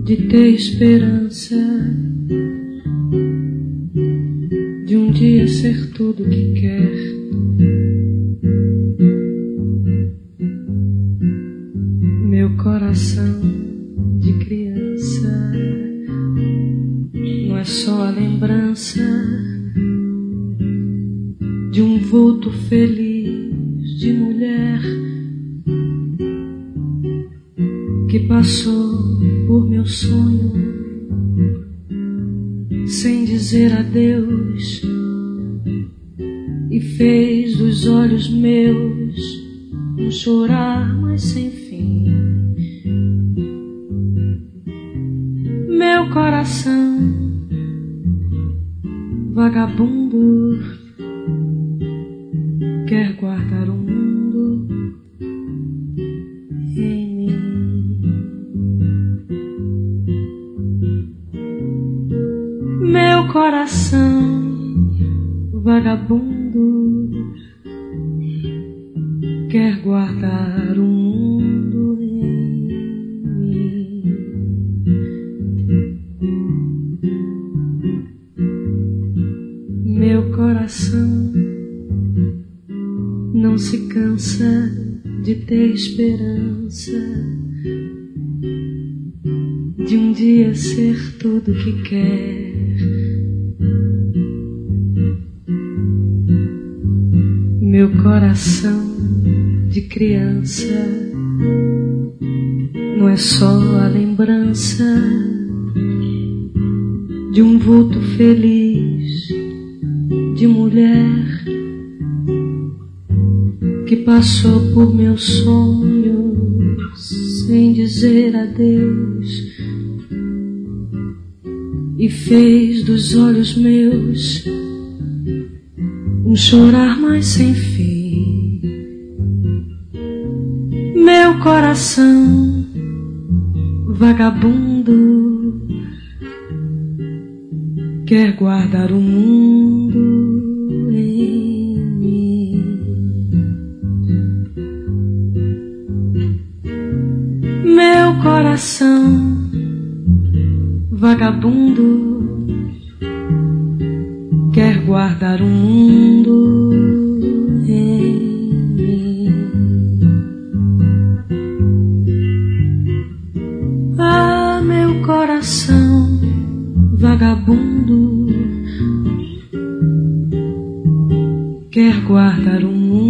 de ter esperança, de um dia ser tudo o que quer. Meu coração de criança não é só a lembrança de um vulto feliz de mulher que passou por meu sonho sem dizer adeus e fez dos olhos meus um chorar, mas sem fim. Meu coração vagabundo quer guardar o mundo em mim. Meu coração vagabundo quer guardar o mundo em mim. Meu coração não se cansa de ter esperança, de um dia ser tudo que quer. Meu coração de criança não é só a lembrança de um vulto feliz de mulher que passou por meus sonhos sem dizer adeus e fez dos olhos meus um chorar, mas sem fim. Meu coração vagabundo quer guardar o mundo em mim. Meu coração vagabundo quer guardar o mundo em mim. Ah, meu coração vagabundo quer guardar o mundo